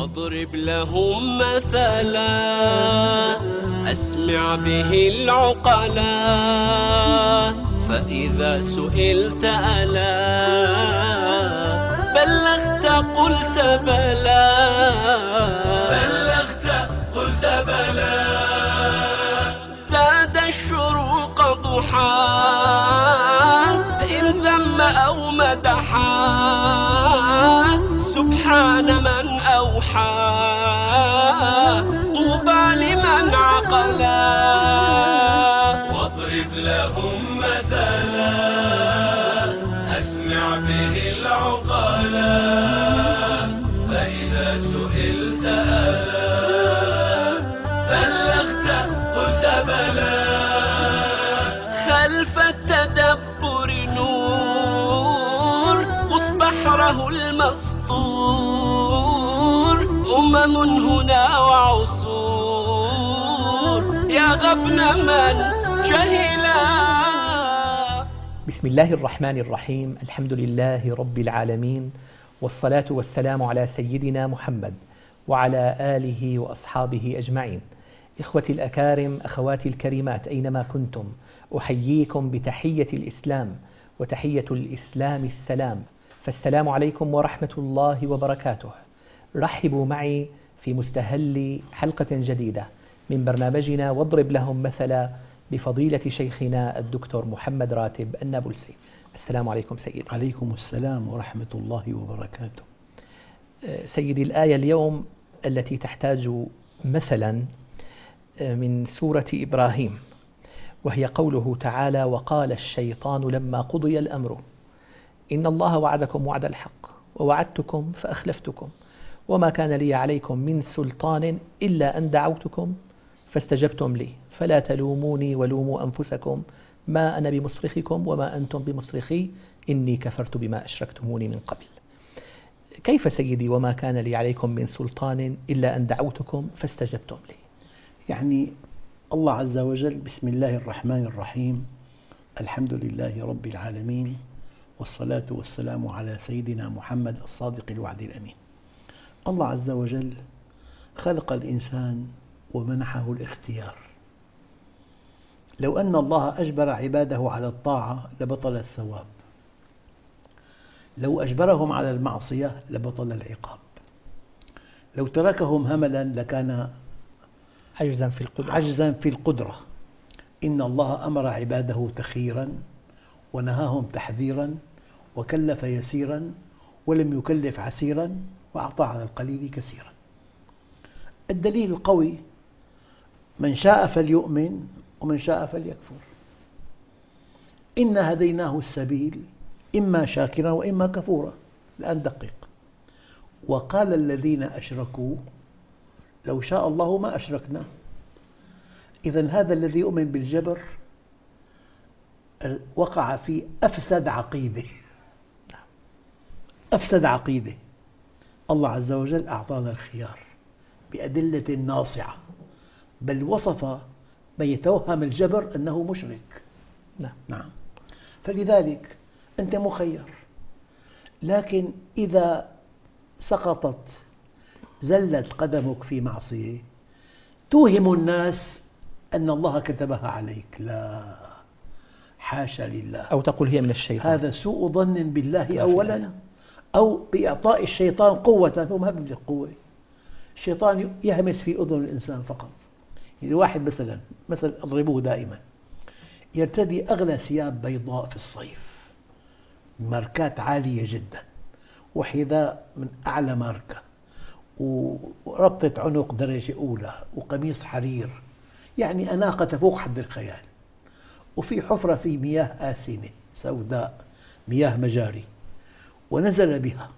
واضرب لهم مثلا أسمع به العقلا، فإذا سئلت ألا بلغت قلت بلى، بلغت قلت بلى. زاد الشروق ضحى إن ذم أو مدحا، سبحان من أوحى طوبى لمن عقلا. واضرب لهم مثلا أسمع به العقلا، فإذا سئلت ألا بلغت قلت بلى. خلف التدبر نور بحره المسطور، هنا وعصور يا غبن من جهلا. بسم الله الرحمن الرحيم. الحمد لله رب العالمين، والصلاة والسلام على سيدنا محمد وعلى آله وأصحابه أجمعين. إخوتي الأكارم، أخواتي الكريمات، أينما كنتم أحييكم بتحية الإسلام، وتحية الإسلام السلام، فالسلام عليكم ورحمة الله وبركاته. رحبوا معي في مستهل حلقة جديدة من برنامجنا واضرب لهم مثلا بفضيلة شيخنا الدكتور محمد راتب النابلسي. السلام عليكم سيدي. عليكم السلام ورحمة الله وبركاته. سيدي، الآية اليوم التي تحتاج مثلا من سورة إبراهيم، وهي قوله تعالى: وقال الشيطان لما قضي الأمر إن الله وعدكم وعد الحق ووعدتكم فأخلفتكم وما كان لي عليكم من سلطان إلا أن دعوتكم فاستجبتم لي فلا تلوموني ولوموا أنفسكم ما أنا بمصرخكم وما أنتم بمصرخي إني كفرت بما أشركتموني من قبل. كيف سيدي وما كان لي عليكم من سلطان إلا أن دعوتكم فاستجبتم لي؟ يعني الله عز وجل: بسم الله الرحمن الرحيم، الحمد لله رب العالمين، والصلاة والسلام على سيدنا محمد الصادق الوعد الأمين. الله عز وجل خلق الإنسان ومنحه الاختيار. لو أن الله أجبر عباده على الطاعة لبطل الثواب، لو أجبرهم على المعصية لبطل العقاب، لو تركهم هملا لكان عجزا في القدرة. إن الله أمر عباده تخييرا ونهاهم تحذيرا وكلف يسيرا ولم يكلف عسيرا وأعطى على القليل كثيرا. الدليل القوي: من شاء فليؤمن ومن شاء فليكفر. إنا هديناه السبيل إما شاكرا وإما كفورا. الآن دقق: وقال الذين أشركوا لو شاء الله ما أشركنا. إذن هذا الذي يؤمن بالجبر وقع في أفسد عقيدة. الله عز وجل أعطانا الخيار بأدلة ناصعة، بل وصف من يتوهم الجبر أنه مشرك. نعم. فلذلك أنت مخير، لكن إذا سقطت زلت قدمك في معصية توهم الناس أن الله كتبها عليك. لا، حاشا لله. أو تقول هي من الشيطان. هذا سوء ظن بالله أولا، أو بإعطاء الشيطان قوة. هو ما بيملك قوة. الشيطان يهمس في أذن الإنسان فقط. يعني واحد مثلا أضربوه دائما، يرتدي أغلى ثياب بيضاء في الصيف، ماركات عالية جدا، وحذاء من أعلى ماركة، وربطة عنق درجة أولى، وقميص حرير، يعني أناقة تفوق حد الخيال، وفي حفرة في مياه آسنة سوداء، مياه مجاري، ونزل بها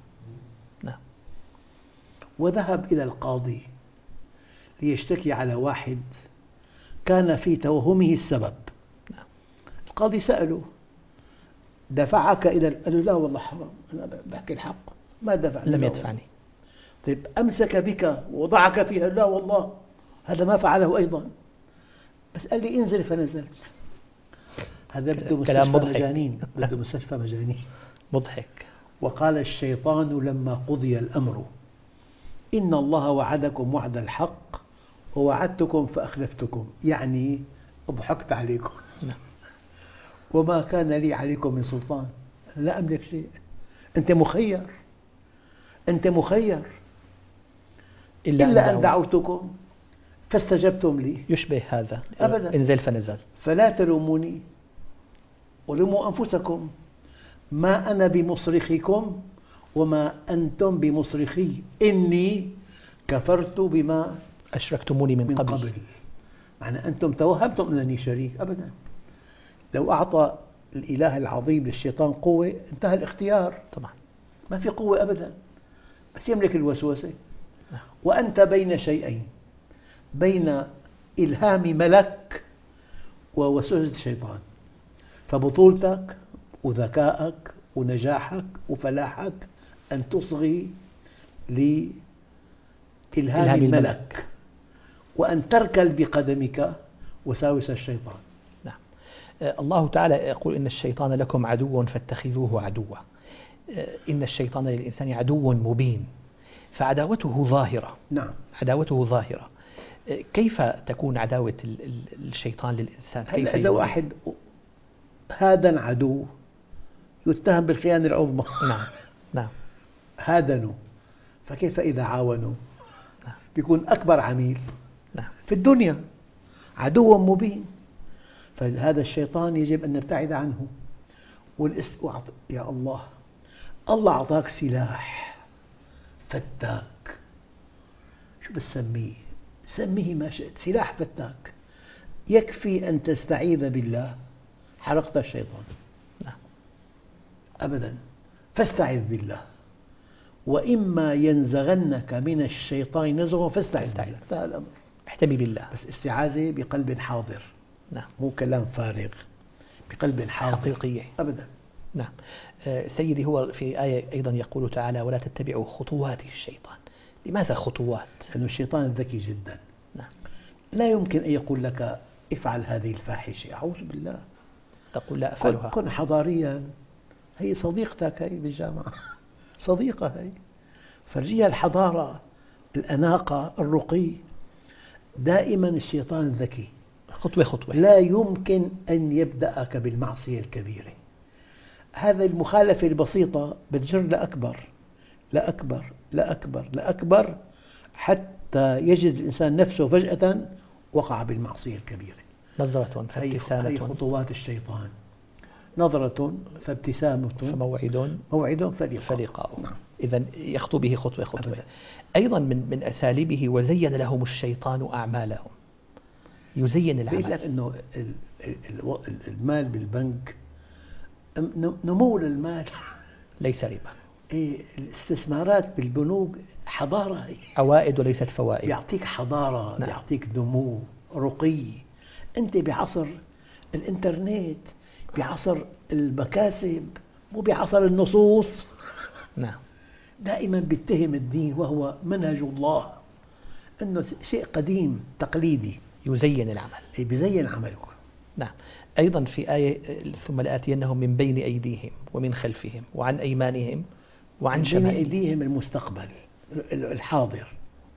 وذهب إلى القاضي ليشتكي على واحد كان في توهمه السبب. القاضي سأله: دفعك إلى قال له: لا والله حرام، أنا بحكي الحق، ما دفعني، لم يدفعني. طيب أمسك بك ووضعك فيها؟ لا والله، هذا ما فعله أيضا، بس قال لي انزل فنزلت. هذا بده مستشفى مجانين، بده مستشفى مجانين. مضحك. وقال الشيطان لما قضي الأمر إن الله وعدكم وعد الحق ووعدتكم فأخلفتكم، يعني ضحكت عليكم نعم. وما كان لي عليكم من سلطان، أنا لا أملك شيء، أنت مخير، أنت مخير إلا أن دعوتكم فاستجبتم لي. يشبه هذا أبدا، انزل فنزل. فلا تلوموني ولوموا أنفسكم، ما أنا بمصرخكم وما أنتم بمصرخي، إني كفرت بما أشركتموني من قبل. معنى أنتم توهمتم أنني شريك، أبدا. لو أعطى الإله العظيم للشيطان قوة انتهى الاختيار، طبعا ما في قوة أبدا، بس يملك الوسوسة. وأنت بين شيئين، بين إلهام ملك ووسوسة الشيطان، فبطولتك وذكائك ونجاحك وفلاحك أن تصغي لإلهام الملك وأن تركل بقدمك وساوس الشيطان. نعم. الله تعالى يقول إن الشيطان لكم عدو فاتخذوه عدوا. إن الشيطان للإنسان عدو مبين، فعداوته ظاهرة. نعم، عداوته ظاهرة. كيف تكون عداوة الشيطان للإنسان؟ كيف إذا واحد هذا عدو يتهم بالخيانة العظمى. نعم نعم. هادنوا، فكيف إذا عاونوا؟ نعم. بيكون أكبر عميل. نعم. في الدنيا عدو مبين، فهذا الشيطان يجب أن نبتعد عنه. يا الله، الله أعطاك سلاح فتاك، شو بتسميه؟ سميه ما شئت، سلاح فتاك، يكفي أن تستعيذ بالله حرقت الشيطان. نعم. أبدا، فاستعذ بالله، وإما ينزغنك من الشيطان نزغ فاستعذ بالله، انتهى الأمر. احتمي بالله، بس استعاذة بقلب حاضر. نعم. مو كلام فارغ، بقلب حاضر حقيقية. أبدا. نعم. سيدي، هو في آية أيضا يقول تعالى: ولا تتبعوا خطوات الشيطان. لماذا خطوات؟ لأن الشيطان ذكي جدا. نعم. لا يمكن أن يقول لك افعل هذه الفاحشة، أعوذ بالله، أقول لا أفعلها. كن حضاريا، هي صديقتك هي بالجامعة، صديقة هي، فرجيها الحضارة، الأناقة، الرقي. دائما الشيطان ذكي، خطوة خطوة. لا يمكن أن يبدأك بالمعصية الكبيرة. هذه المخالفة البسيطة بتجر لأكبر لأكبر لأكبر لأكبر، حتى يجد الإنسان نفسه فجأة وقع بالمعصية الكبيرة. نظرة فابتسامة. هي خطوات الشيطان: نظرة فابتسامة موعد فلقاء. نعم. إذن يخطو به خطوة خطوة. أيضا من أساليبه: وزين لهم الشيطان أعمالهم. يزين العمل. بيقول لك إنه المال بالبنك، نمو المال ليس ربا. الاستثمارات بالبنوك حضارة، هي عوائد وليست فوائد. يعطيك حضارة. نعم. يعطيك نمو، رقي. أنت بعصر الإنترنت، بعصر المكاسب، مو بعصر النصوص. نعم. دائما بيتهم الدين وهو منهج الله أنه شيء قديم تقليدي. يزين العمل. بيزين عمله. نعم. أيضا في آية: ثم لآتينهم من بين أيديهم ومن خلفهم وعن أيمانهم وعن شمائلهم. بين أيديهم المستقبل، الحاضر.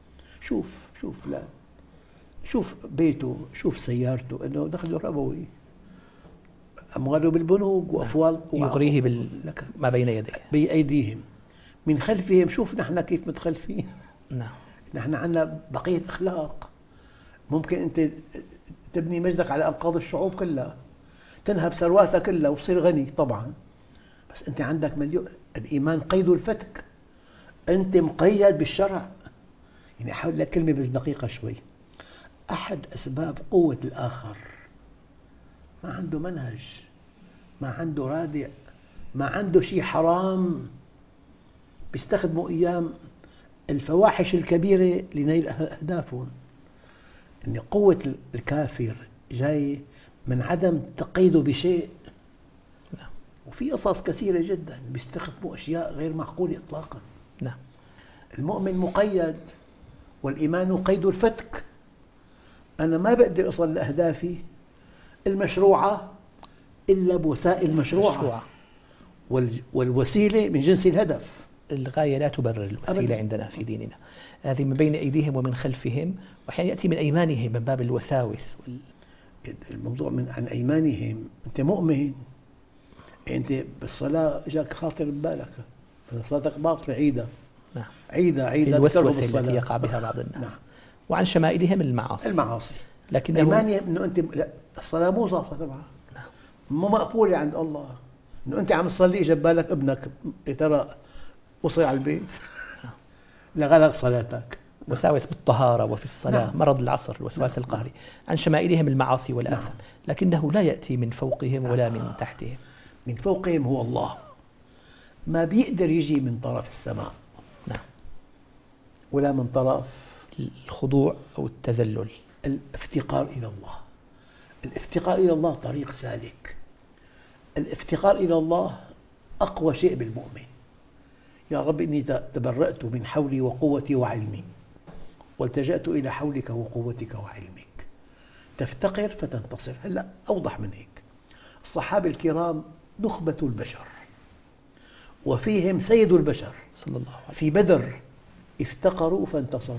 شوف بيته، شوف سيارته، أنه دخله ربوي، أمواله بالبنوك وأفوال يغريه ما بين يديه. بأيديهم. من خلفهم، شوف نحن كيف متخلفين. نعم. نحن عندنا بقية أخلاق. ممكن أنت تبني مجدك على أنقاض الشعوب كلها، تنهب ثرواتها كلها وتصير غني طبعا، بس أنت عندك مليون. الإيمان قيد الفتك، أنت مقيد بالشرع. يعني أحاول لك كلمة بس دقيقة شوي. أحد أسباب قوة الآخر ما عنده منهج، ما عنده رادع، ما عنده شيء حرام، بيستخدموا أيام الفواحش الكبيرة لنيل أهدافهم. إن قوة الكافر جاي من عدم تقييده بشيء. وفي قصص كثيرة جدا بيستخدموا أشياء غير معقولة إطلاقا. نعم. المؤمن مقيد، والإيمان قيد الفتك. أنا ما بقدر أصل لأهدافي المشروعة إلا بوسائل مشروعة، والوسيلة من جنس الهدف. الغاية لا تبرر الوسيلة أبداً. عندنا في ديننا. هذه من بين أيديهم ومن خلفهم، وأحيانا يأتي من أيمانهم من باب الوساوس الموضوع عن أيمانهم. أنت مؤمن، أنت بالصلاة جاك خاطر ببالك صلاتك باطلة، عيدها نعم. عيدها الوسوسة التي يقع بها بعض الناس. نعم. وعن شمائلهم المعاصي. لكنه أيمانهم أنه أنت لا، الصلاة مو ظابطة تبعها، مو مقبولة عند الله. أنه أنت عم تصلي إجا ببالك ابنك يا ترى وصل على البيت لغلق صلاتك. وساوس بالطهارة وفي الصلاة. نعم. مرض العصر، الوسواس القهري. عن شمائلهم المعاصي والآثام. نعم. لكنه لا يأتي من فوقهم ولا من تحتهم. من فوقهم هو الله، ما بيقدر يجي من طرف السماء نعم. ولا من طرف الخضوع أو التذلل. الافتقار إلى الله. الافتقار إلى الله طريق سالك. الافتقار إلى الله أقوى شيء بالمؤمن. يا رب إني تبرأت من حولي وقوتي وعلمي والتجأت إلى حولك وقوتك وعلمك. تفتقر فتنتصر. هلأ أوضح من هيك، الصحابة الكرام نخبة البشر وفيهم سيد البشر صلى الله عليه وسلم. في بدر افتقروا فانتصروا.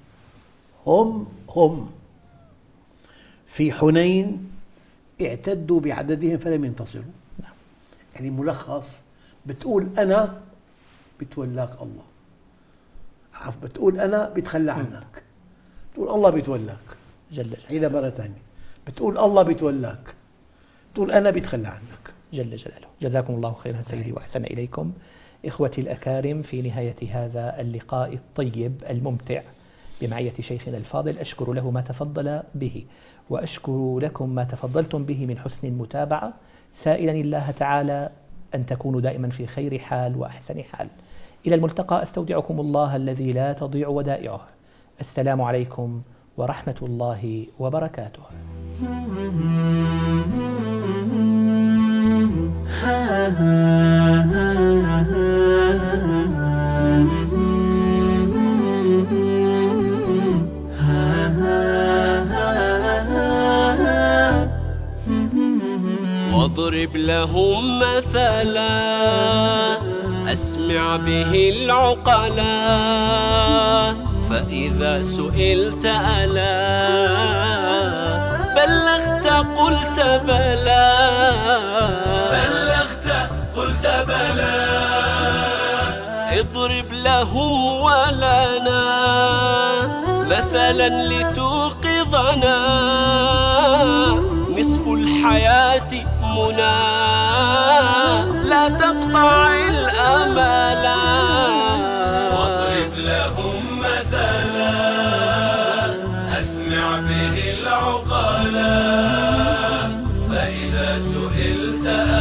هم في حنين اعتدوا بعددهم فلم ينتصروا. يعني ملخص، بتقول أنا بتولاك الله، بتقول أنا بيتخلى عنك، بتقول الله بيتولاك. جل جلاله. عيدها مرة ثانية، بتقول الله بيتولاك، بتقول أنا بيتخلى عنك. جل جلاله. جزاكم الله خيرا سيدي وأحسن إليكم. إخوتي الأكارم، في نهاية هذا اللقاء الطيب الممتع بمعية شيخنا الفاضل، أشكر له ما تفضل به، وأشكر لكم ما تفضلتم به من حسن المتابعة، سائلا الله تعالى أن تكونوا دائما في خير حال وأحسن حال. إلى الملتقى، أستودعكم الله الذي لا تضيع ودائعه. السلام عليكم ورحمة الله وبركاته. واضرب لهم مثلا أسمع به العقلا، فإذا سئلت ألا بلغت قلت بلى، بلغت قلت بلى. اضرب لهم ولنا مثلا لتوقظنا، نصف الحياة منى لا تقطع الأمل. واضرب لهم مثلا أسمع به العقلا، فإذا سئلت